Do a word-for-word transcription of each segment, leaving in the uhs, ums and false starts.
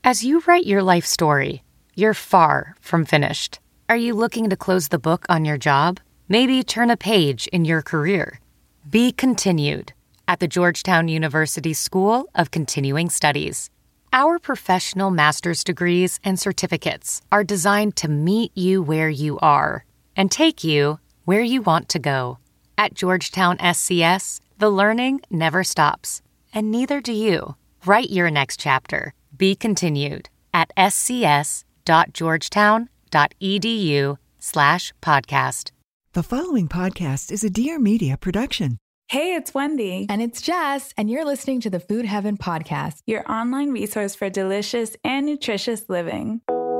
As you write your life story, you're far from finished. Are you looking to close the book on your job? Maybe turn a page in your career? Be continued at the Georgetown University School of Continuing Studies. Our professional master's degrees and certificates are designed to meet you where you are and take you where you want to go. At Georgetown S C S, the learning never stops, and neither do you. Write your next chapter. Be continued at scs.georgetown.edu slash podcast. The following podcast is a Dear Media production. Hey, it's Wendy. And it's Jess, and you're listening to the Food Heaven Podcast, your online resource for delicious and nutritious living.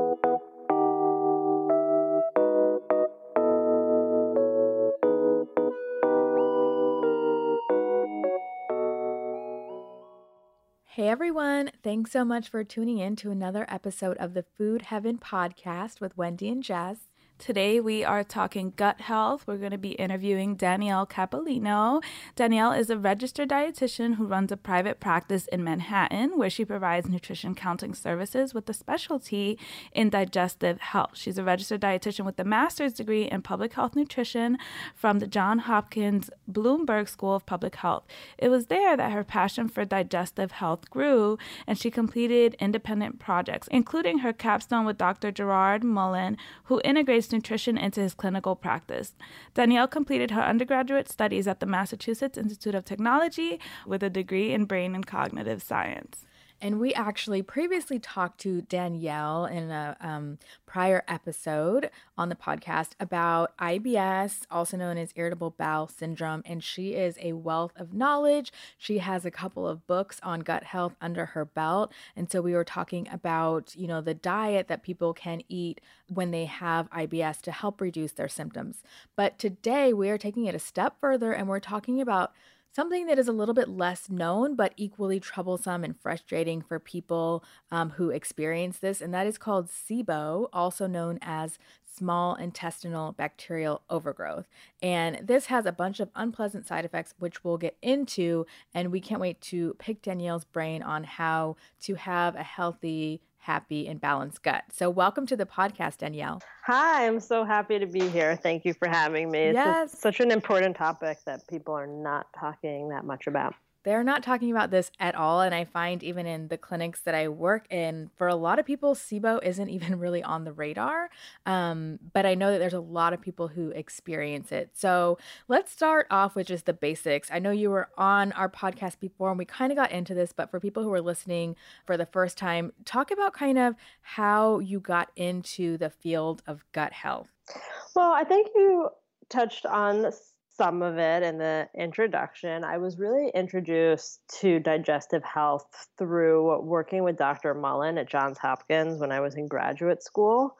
Hey everyone, thanks so much for tuning in to another episode of the Food Heaven Podcast with Wendy and Jess. Today we are talking gut health. We're going to be interviewing Danielle Capolino. Danielle is a registered dietitian who runs a private practice in Manhattan where she provides nutrition counseling services with a specialty in digestive health. She's a registered dietitian with a master's degree in public health nutrition from the Johns Hopkins Bloomberg School of Public Health. It was there that her passion for digestive health grew, and she completed independent projects, including her capstone with Doctor Gerard Mullen, who integrates nutrition into his clinical practice. Danielle completed her undergraduate studies at the Massachusetts Institute of Technology with a degree in brain and cognitive science. And we actually previously talked to Danielle in a um, prior episode on the podcast about I B S, also known as irritable bowel syndrome, and she is a wealth of knowledge. She has a couple of books on gut health under her belt, and so we were talking about, you know, the diet that people can eat when they have I B S to help reduce their symptoms. But today we are taking it a step further, and we're talking about something that is a little bit less known, but equally troublesome and frustrating for people um, who experience this, and that is called SIBO, also known as small intestinal bacterial overgrowth. And this has a bunch of unpleasant side effects, which we'll get into, and we can't wait to pick Danielle's brain on how to have a healthy, happy, and balanced gut. So welcome to the podcast, Danielle. Hi, I'm so happy to be here. Thank you for having me. It's Yes. a, such an important topic that people are not talking that much about. They're not talking about this at all, and I find even in the clinics that I work in, for a lot of people, SIBO isn't even really on the radar, um, but I know that there's a lot of people who experience it. So let's start off with just the basics. I know you were on our podcast before, and we kind of got into this, but for people who are listening for the first time, talk about kind of how you got into the field of gut health. Well, I think you touched on some of it in the introduction. I was really introduced to digestive health through working with Doctor Mullen at Johns Hopkins when I was in graduate school.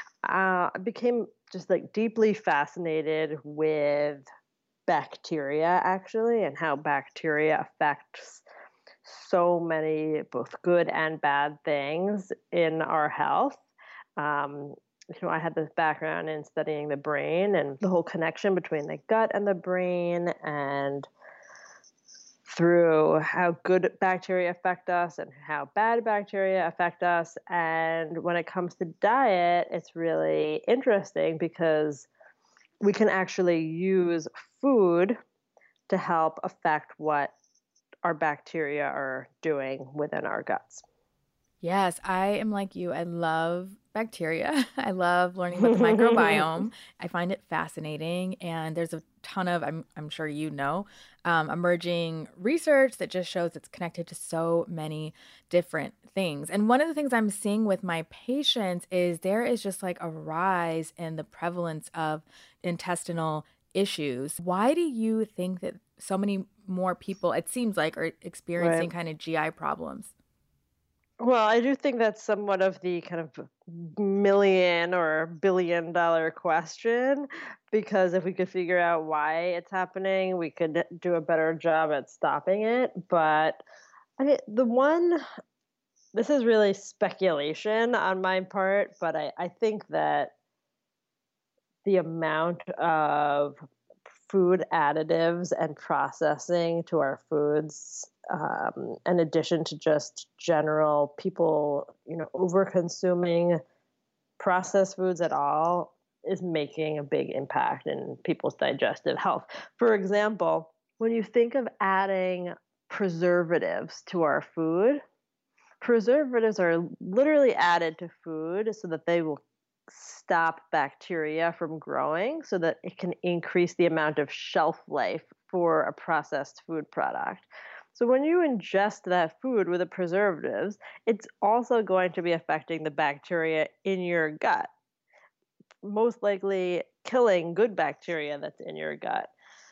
Uh, I became just like deeply fascinated with bacteria, actually, and how bacteria affects so many both good and bad things in our health. Um, You know, I had this background in studying the brain and the whole connection between the gut and the brain, and through how good bacteria affect us and how bad bacteria affect us. And when it comes to diet, it's really interesting because we can actually use food to help affect what our bacteria are doing within our guts. Yes, I am like you. I love bacteria. I love learning about the microbiome. I find it fascinating. And there's a ton of, I'm, I'm sure you know, um, emerging research that just shows it's connected to so many different things. And one of the things I'm seeing with my patients is there is just like a rise in the prevalence of intestinal issues. Why do you think that so many more people, it seems like, are experiencing Right. kind of G I problems? Well, I do think that's somewhat of the kind of million or billion dollar question, because if we could figure out why it's happening, we could do a better job at stopping it. But I mean, the one, this is really speculation on my part, but I, I think that the amount of food additives and processing to our foods, um, in addition to just general people, you know, over consuming processed foods at all, is making a big impact in people's digestive health. For example, when you think of adding preservatives to our food, preservatives are literally added to food so that they will stop bacteria from growing, so that it can increase the amount of shelf life for a processed food product. So when you ingest that food with the preservatives, it's also going to be affecting the bacteria in your gut, most likely killing good bacteria that's in your gut.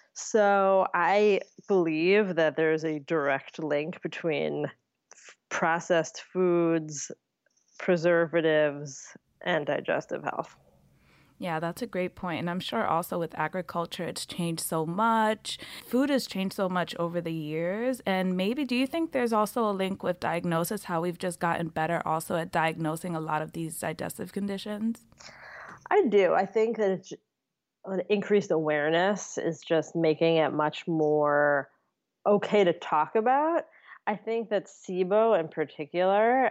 So I believe that there's a direct link between f- processed foods, preservatives, and digestive health. Yeah, that's a great point. And I'm sure also with agriculture, it's changed so much. Food has changed so much over the years. And maybe do you think there's also a link with diagnosis, how we've just gotten better also at diagnosing a lot of these digestive conditions? I do. I think that it's, an increased awareness is just making it much more okay to talk about. I think that SIBO in particular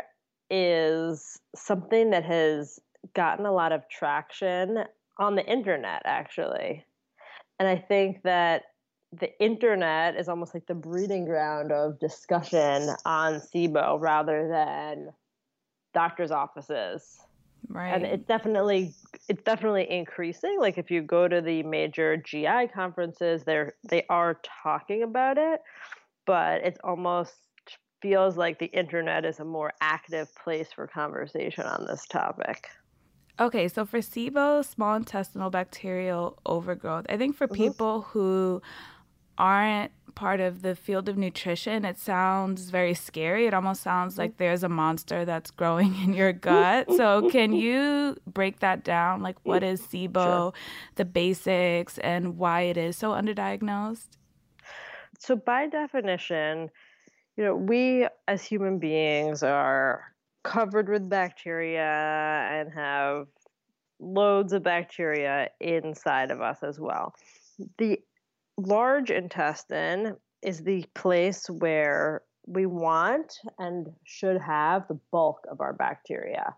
is something that has gotten a lot of traction on the internet, actually. And I think that the internet is almost like the breeding ground of discussion on SIBO rather than doctors' offices. Right. And it's definitely it's definitely increasing. Like if you go to the major G I conferences, they're they are talking about it, but it's almost feels like the internet is a more active place for conversation on this topic. Okay, so for SIBO, small intestinal bacterial overgrowth, I think for Mm-hmm. people who aren't part of the field of nutrition, it sounds very scary. It almost sounds like there's a monster that's growing in your gut. So can you break that down? Like, what is SIBO, Sure. the basics, and why it is so underdiagnosed? So by definition, you know, we as human beings are covered with bacteria and have loads of bacteria inside of us as well. The large intestine is the place where we want and should have the bulk of our bacteria.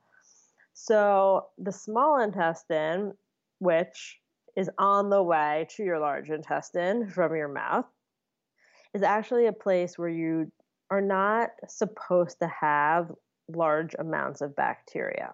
So the small intestine, which is on the way to your large intestine from your mouth, is actually a place where you are not supposed to have large amounts of bacteria.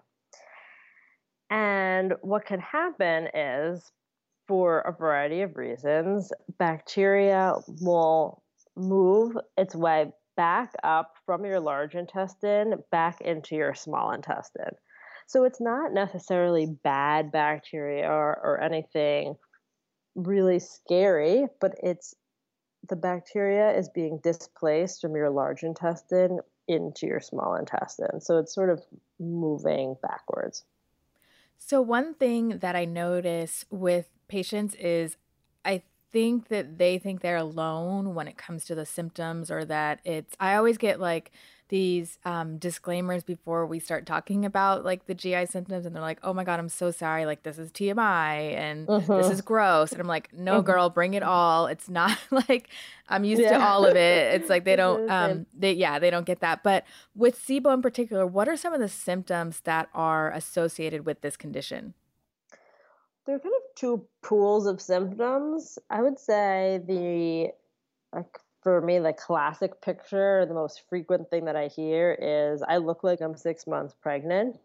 And what can happen is, for a variety of reasons, bacteria will move its way back up from your large intestine back into your small intestine. So it's not necessarily bad bacteria or, or anything really scary, but it's the bacteria is being displaced from your large intestine into your small intestine. So it's sort of moving backwards. So one thing that I notice with patients is I think that they think they're alone when it comes to the symptoms, or that it's, I always get like these um, disclaimers before we start talking about like the G I symptoms, and they're like, oh my God, I'm so sorry. Like, this is T M I and Uh-huh. this is gross. And I'm like, no, Uh-huh. girl, bring it all. It's not like I'm used Yeah. to all of it. It's like they It's don't, the um, same. they, yeah, they don't get that. But with SIBO in particular, what are some of the symptoms that are associated with this condition? There are kind of two pools of symptoms. I would say the, like for me, the classic picture, the most frequent thing that I hear is I look like I'm six months pregnant.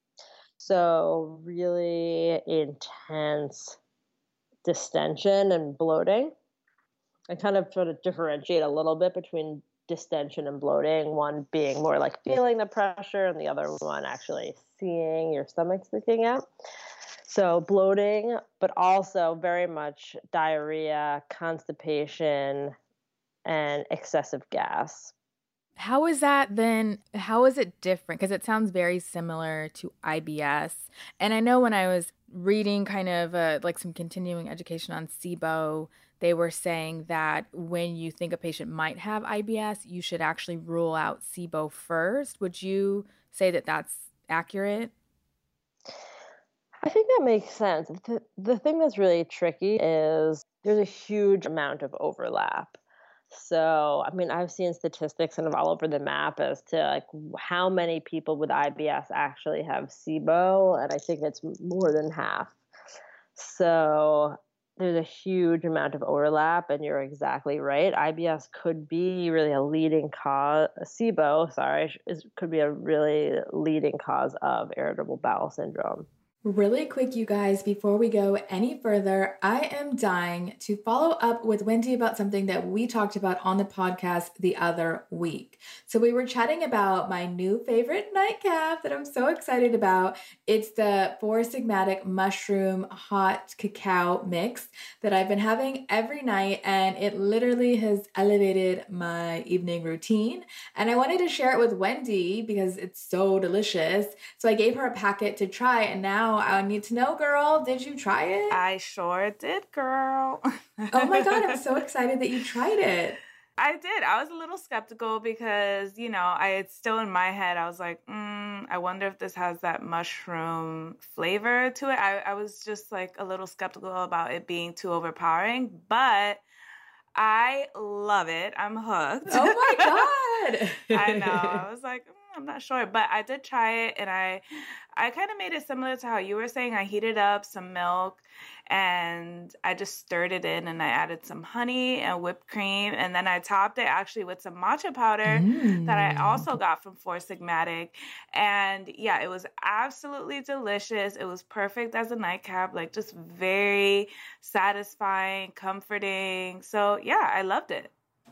So really intense distension and bloating. I kind of try to differentiate a little bit between distension and bloating, one being more like feeling the pressure and the other one actually seeing your stomach sticking out. So bloating, but also very much diarrhea, constipation, and excessive gas. How is that then? How is it different? Because it sounds very similar to I B S. And I know when I was reading kind of uh, like some continuing education on SIBO, they were saying that when you think a patient might have I B S, you should actually rule out SIBO first. Would you say that that's accurate? I think that makes sense. The, the thing that's really tricky is there's a huge amount of overlap. So, I mean, I've seen statistics kind of all over the map as to like how many people with I B S actually have SIBO, and I think it's more than half. So there's a huge amount of overlap, and you're exactly right. I B S could be really a leading cause, SIBO, sorry, is, could be a really leading cause of irritable bowel syndrome. Really quick, you guys, before we go any further, I am dying to follow up with Wendy about something that we talked about on the podcast the other week. So we were chatting about my new favorite nightcap that I'm so excited about. It's the Four Sigmatic Mushroom Hot Cacao Mix that I've been having every night, and it literally has elevated my evening routine. And I wanted to share it with Wendy because it's so delicious. So I gave her a packet to try, and now I need to know, girl, did you try it? I sure did, girl. Oh my God, I'm so excited that you tried it. I did. I was a little skeptical because, you know, I it's still in my head. I was like, mm, I wonder if this has that mushroom flavor to it. I, I was just like a little skeptical about it being too overpowering, but I love it. I'm hooked. Oh my God. I know. I was like, mm, I'm not sure, but I did try it, and I, I kind of made it similar to how you were saying. I heated up some milk, and I just stirred it in, and I added some honey and whipped cream, and then I topped it actually with some matcha powder mm. that I also got from Four Sigmatic, and yeah, it was absolutely delicious. It was perfect as a nightcap, like just very satisfying, comforting. So yeah, I loved it.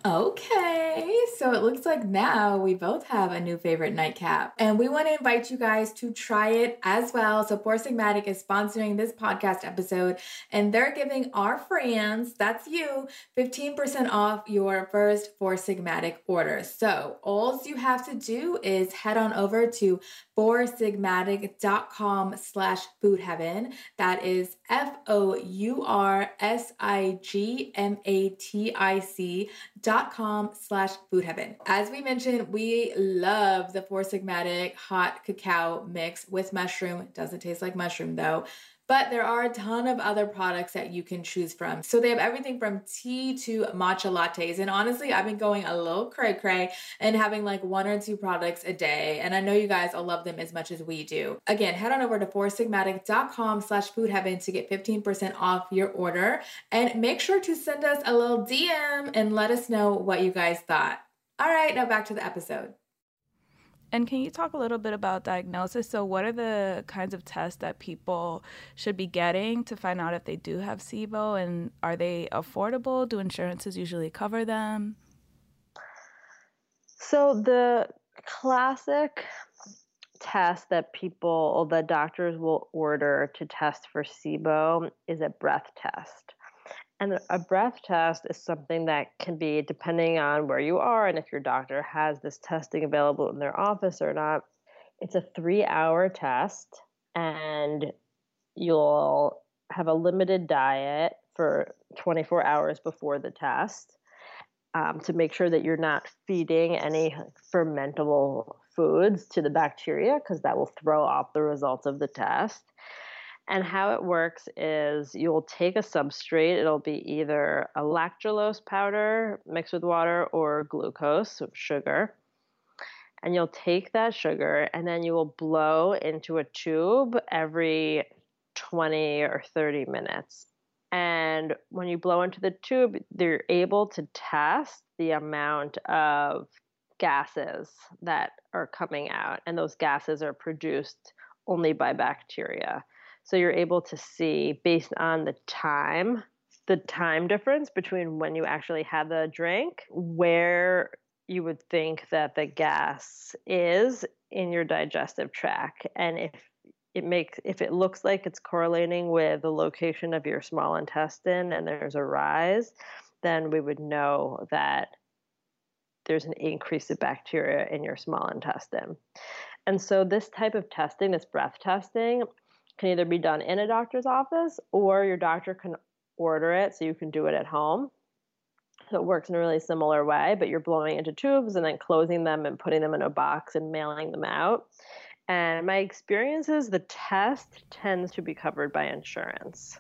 Okay, so it looks like now we both have a new favorite nightcap, and we want to invite you guys to try it as well. So Four Sigmatic is sponsoring this podcast episode, and they're giving our friends, that's you, fifteen percent off your first Four Sigmatic order. So all you have to do is head on over to foursigmatic.com slash food heaven. That is F O U R S I G M A T I C dot com slash food heaven. As we mentioned, we love the Four Sigmatic hot cacao mix with mushroom. Doesn't taste like mushroom though. But there are a ton of other products that you can choose from. So they have everything from tea to matcha lattes. And honestly, I've been going a little cray cray and having like one or two products a day. And I know you guys all love them as much as we do. Again, head on over to foursigmatic.com slash food heaven to get fifteen percent off your order. And make sure to send us a little D M and let us know what you guys thought. All right, now back to the episode. And can you talk a little bit about diagnosis? So what are the kinds of tests that people should be getting to find out if they do have SIBO, and are they affordable? Do insurances usually cover them? So the classic test that people or the doctors will order to test for SIBO is a breath test. And a breath test is something that can be, depending on where you are and if your doctor has this testing available in their office or not, it's a three-hour test, and you'll have a limited diet for twenty-four hours before the test um, to make sure that you're not feeding any fermentable foods to the bacteria, because that will throw off the results of the test. And how it works is you'll take a substrate. It'll be either a lactulose powder mixed with water or glucose, so sugar. And you'll take that sugar and then you will blow into a tube every twenty or thirty minutes. And when you blow into the tube, they're able to test the amount of gases that are coming out. And those gases are produced only by bacteria. So you're able to see, based on the time, the time difference between when you actually had the drink, where you would think that the gas is in your digestive tract. And if it makes, if it looks like it's correlating with the location of your small intestine and there's a rise, then we would know that there's an increase of bacteria in your small intestine. And so this type of testing, this breath testing, can either be done in a doctor's office or your doctor can order it so you can do it at home. So it works in a really similar way, but you're blowing into tubes and then closing them and putting them in a box and mailing them out. And my experience is the test tends to be covered by insurance.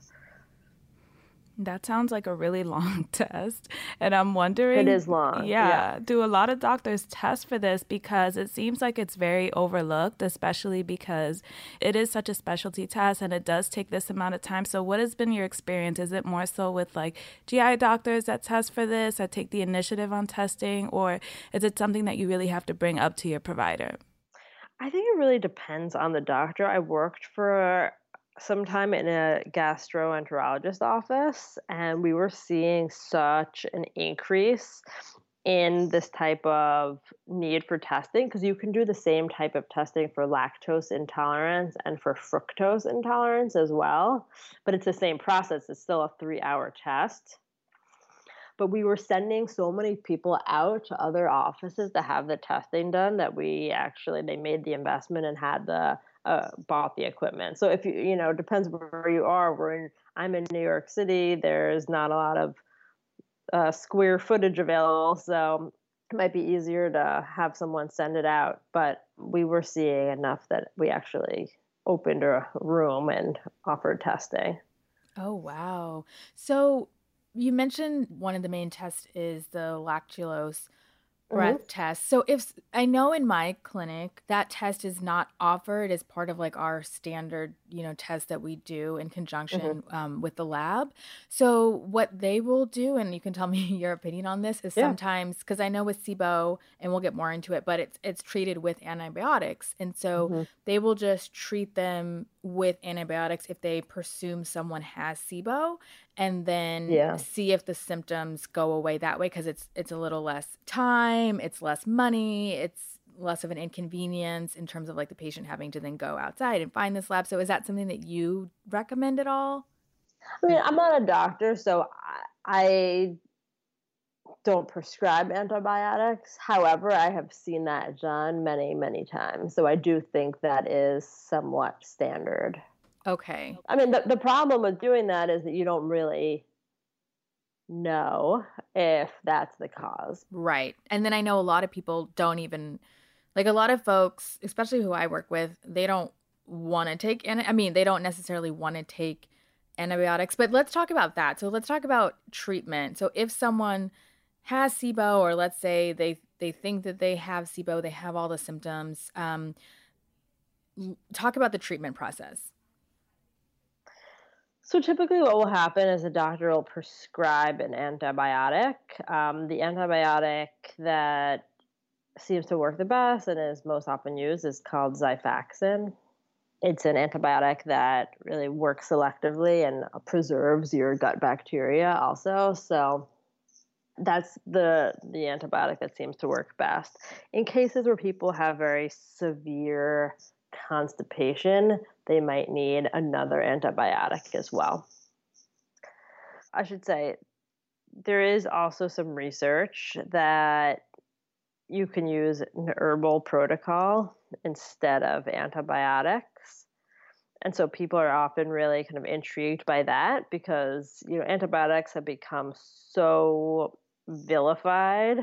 That sounds like a really long test. And I'm wondering. It is long. Yeah, yeah. Do a lot of doctors test for this? Because it seems like it's very overlooked, especially because it is such a specialty test and it does take this amount of time. So what has been your experience? Is it more so with like G I doctors that test for this, that take the initiative on testing, or is it something that you really have to bring up to your provider? I think it really depends on the doctor. I worked for some time in a gastroenterologist office, and we were seeing such an increase in this type of need for testing, because you can do the same type of testing for lactose intolerance and for fructose intolerance as well, but it's the same process. It's still a three-hour test. But we were sending so many people out to other offices to have the testing done that we actually, they made the investment and had the Uh, bought the equipment. So if you, you know, it depends where you are. We're in, I'm in New York City. There's not a lot of uh, square footage available. So it might be easier to have someone send it out. But we were seeing enough that we actually opened a room and offered testing. Oh, wow. So you mentioned one of the main tests is the lactulose breath mm-hmm. test. So if I know in my clinic that test is not offered as part of like our standard, you know, test that we do in conjunction mm-hmm. um, with the lab. So what they will do, and you can tell me your opinion on this, is yeah. sometimes, because I know with SIBO, and we'll get more into it, but it's it's treated with antibiotics, and so mm-hmm. they will just treat them with antibiotics if they presume someone has SIBO, and then yeah. see if the symptoms go away that way, because it's it's a little less time, it's less money, it's less of an inconvenience in terms of like the patient having to then go outside and find this lab. So is that something that you recommend at all? I mean, I'm not a doctor, so I, I don't prescribe antibiotics. However, I have seen that done many, many times. So I do think that is somewhat standard. Okay. I mean, the, the problem with doing that is that you don't really know if that's the cause. Right. And then I know a lot of people don't even, like a lot of folks, especially who I work with, they don't want to take, and I mean, they don't necessarily want to take antibiotics, but let's talk about that. So let's talk about treatment. So if someone has SIBO, or let's say they, they think that they have SIBO, they have all the symptoms, um, talk about the treatment process. So typically what will happen is a doctor will prescribe an antibiotic. Um, the antibiotic that seems to work the best and is most often used is called Xifaxan. It's an antibiotic that really works selectively and preserves your gut bacteria also. So that's the the antibiotic that seems to work best. In cases where people have very severe constipation, they might need another antibiotic as well. I should say there is also some research that you can use an herbal protocol instead of antibiotics. And so people are often really kind of intrigued by that because, you know, antibiotics have become so vilified.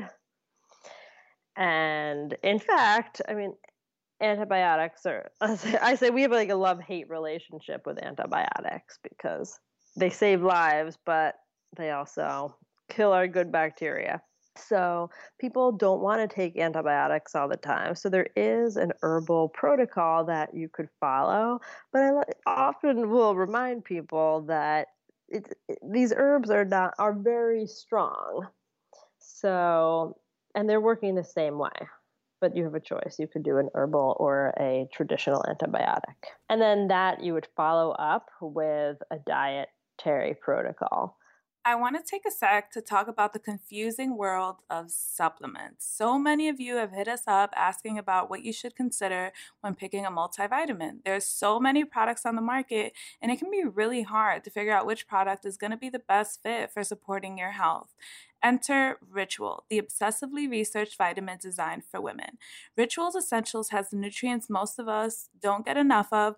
And in fact, I mean, antibiotics are, I say we have like a love-hate relationship with antibiotics because they save lives, but they also kill our good bacteria. So people don't want to take antibiotics all the time. So there is an herbal protocol that you could follow, but I often will remind people that it, it, these herbs are not are very strong. So, and they're working the same way. But you have a choice. You could do an herbal or a traditional antibiotic. And then that you would follow up with a dietary protocol. I want to take a sec to talk about the confusing world of supplements. So many of you have hit us up asking about what you should consider when picking a multivitamin. There's so many products on the market, and it can be really hard to figure out which product is going to be the best fit for supporting your health. Enter Ritual, the obsessively researched vitamin designed for women. Ritual's Essentials has the nutrients most of us don't get enough of,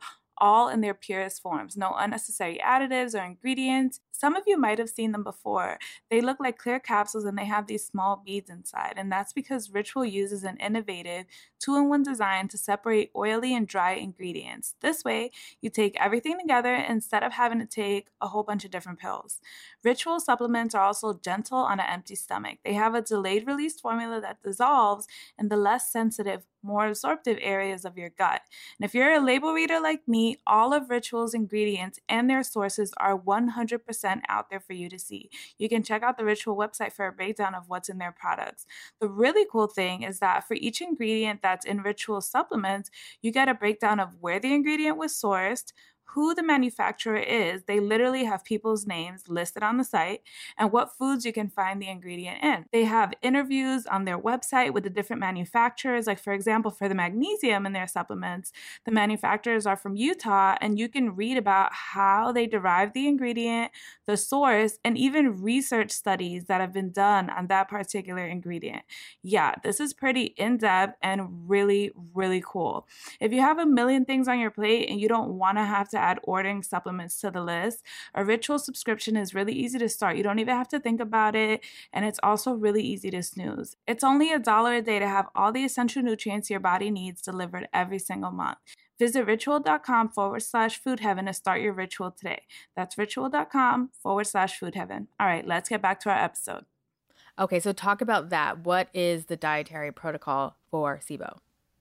all in their purest forms. No unnecessary additives or ingredients. Some of you might have seen them before. They look like clear capsules and they have these small beads inside. And that's because Ritual uses an innovative two-in-one design to separate oily and dry ingredients. This way, you take everything together instead of having to take a whole bunch of different pills. Ritual supplements are also gentle on an empty stomach. They have a delayed release formula that dissolves in the less sensitive, more absorptive areas of your gut. And if you're a label reader like me, all of Ritual's ingredients and their sources are one hundred percent out there for you to see. You can check out the Ritual website for a breakdown of what's in their products. The really cool thing is that for each ingredient that's in Ritual supplements, you get a breakdown of where the ingredient was sourced, who the manufacturer is. They literally have people's names listed on the site, and what foods you can find the ingredient in. They have interviews on their website with the different manufacturers. Like, for example, for the magnesium in their supplements, the manufacturers are from Utah, and you can read about how they derive the ingredient, the source, and even research studies that have been done on that particular ingredient. Yeah, this is pretty in-depth and really, really cool. If you have a million things on your plate and you don't want to have to add ordering supplements to the list, a Ritual subscription is really easy to start. You don't even have to think about it, and it's also really easy to snooze. It's only a dollar a day to have all the essential nutrients your body needs delivered every single month. Visit ritual.com forward slash food heaven to start your Ritual today. That's ritual.com forward slash food heaven. All right, let's get back to our episode. Okay, so talk about that. What is the dietary protocol for SIBO?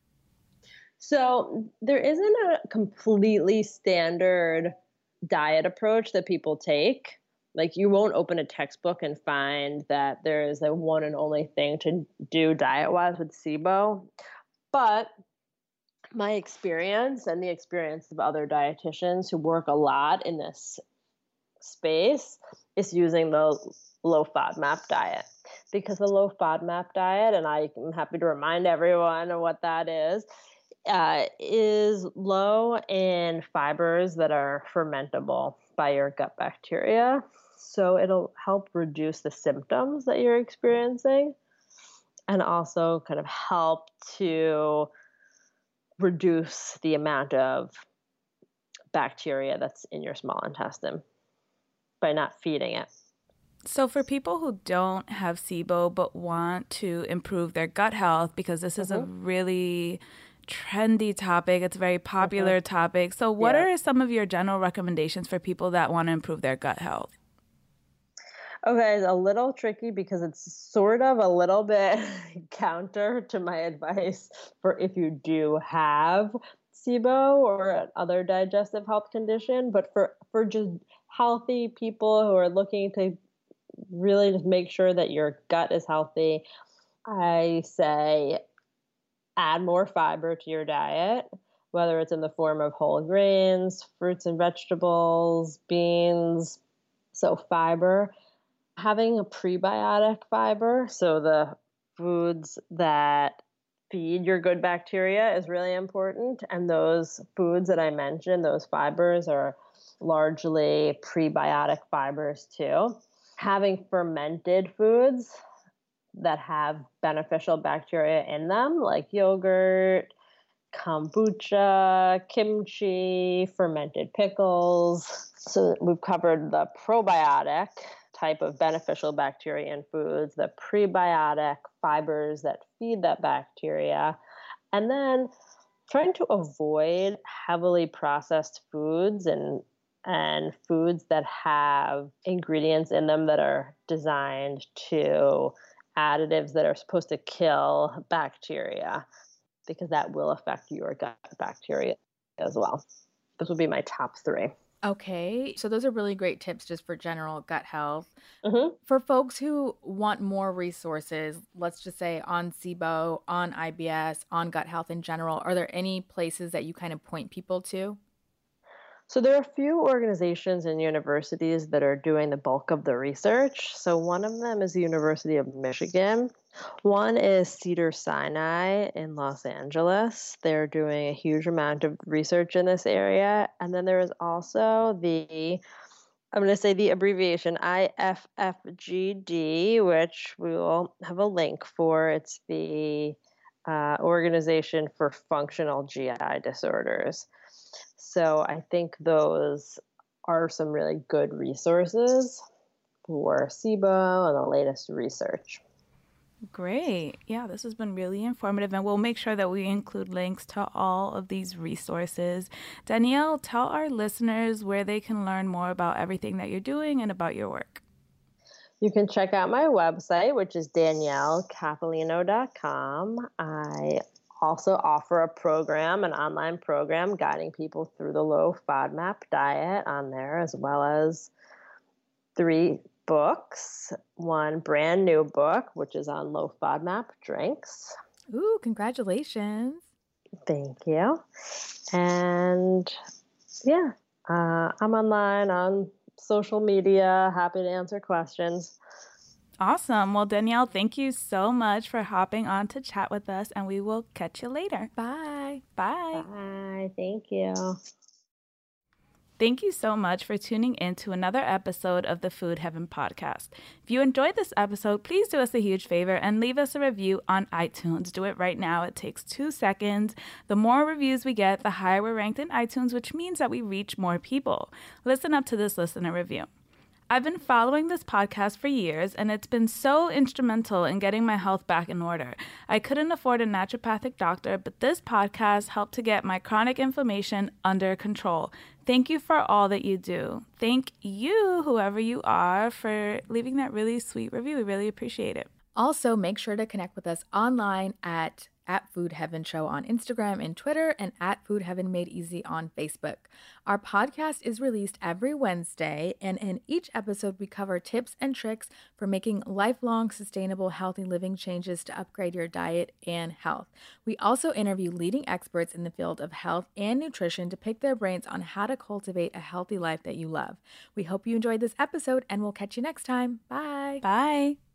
So there isn't a completely standard diet approach that people take. Like, you won't open a textbook and find that there is a one and only thing to do diet-wise with SIBO. But my experience and the experience of other dietitians who work a lot in this space is using the low FODMAP diet. Because the low FODMAP diet, and I'm happy to remind everyone of what that is, Uh, is low in fibers that are fermentable by your gut bacteria. So it'll help reduce the symptoms that you're experiencing and also kind of help to reduce the amount of bacteria that's in your small intestine by not feeding it. So for people who don't have SIBO but want to improve their gut health, because this is mm-hmm. a really trendy topic, it's a very popular mm-hmm. topic. So what yeah. are some of your general recommendations for people that want to improve their gut health? Okay, it's a little tricky because it's sort of a little bit counter to my advice for if you do have SIBO or other digestive health condition. But for, for just healthy people who are looking to really just make sure that your gut is healthy, I say add more fiber to your diet, whether it's in the form of whole grains, fruits and vegetables, beans. So fiber, having a prebiotic fiber, so the foods that feed your good bacteria is really important. And those foods that I mentioned, those fibers are largely prebiotic fibers too. Having fermented foods that have beneficial bacteria in them, like yogurt, kombucha, kimchi, fermented pickles. So we've covered the probiotic type of beneficial bacteria in foods, the prebiotic fibers that feed that bacteria, and then trying to avoid heavily processed foods and and foods that have ingredients in them that are designed to additives that are supposed to kill bacteria, because that will affect your gut bacteria as well. This would be my top three. Okay, so those are really great tips just for general gut health. Mm-hmm. For folks who want more resources, let's just say on SIBO, on I B S, on gut health in general, are there any places that you kind of point people to? So there are a few organizations and universities that are doing the bulk of the research. So one of them is the University of Michigan. One is Cedars-Sinai in Los Angeles. They're doing a huge amount of research in this area. And then there is also the, I'm going to say the abbreviation I F F G D, which we will have a link for. It's the uh, Organization for Functional G I Disorders. So I think those are some really good resources for SIBO and the latest research. Great. Yeah, this has been really informative, and we'll make sure that we include links to all of these resources. Danielle, tell our listeners where they can learn more about everything that you're doing and about your work. You can check out my website, which is danielle capolino dot com. I also offer a program, an online program, guiding people through the low FODMAP diet on there, as well as three books. One brand new book, which is on low FODMAP drinks. Ooh, congratulations. Thank you. And yeah, uh, I'm online on social media. Happy to answer questions. Awesome. Well, Danielle, thank you so much for hopping on to chat with us, and we will catch you later. Bye. Bye. Bye. Thank you. Thank you so much for tuning in to another episode of the Food Heaven podcast. If you enjoyed this episode, please do us a huge favor and leave us a review on iTunes. Do it right now. It takes two seconds. The more reviews we get, the higher we're ranked in iTunes, which means that we reach more people. Listen up to this listener review. I've been following this podcast for years, and it's been so instrumental in getting my health back in order. I couldn't afford a naturopathic doctor, but this podcast helped to get my chronic inflammation under control. Thank you for all that you do. Thank you, whoever you are, for leaving that really sweet review. We really appreciate it. Also, make sure to connect with us online at at Food Heaven Show on Instagram and Twitter, and at Food Heaven Made Easy on Facebook. Our podcast is released every Wednesday, and in each episode we cover tips and tricks for making lifelong, sustainable, healthy living changes to upgrade your diet and health. We also interview leading experts in the field of health and nutrition to pick their brains on how to cultivate a healthy life that you love. We hope you enjoyed this episode, and we'll catch you next time. Bye. Bye.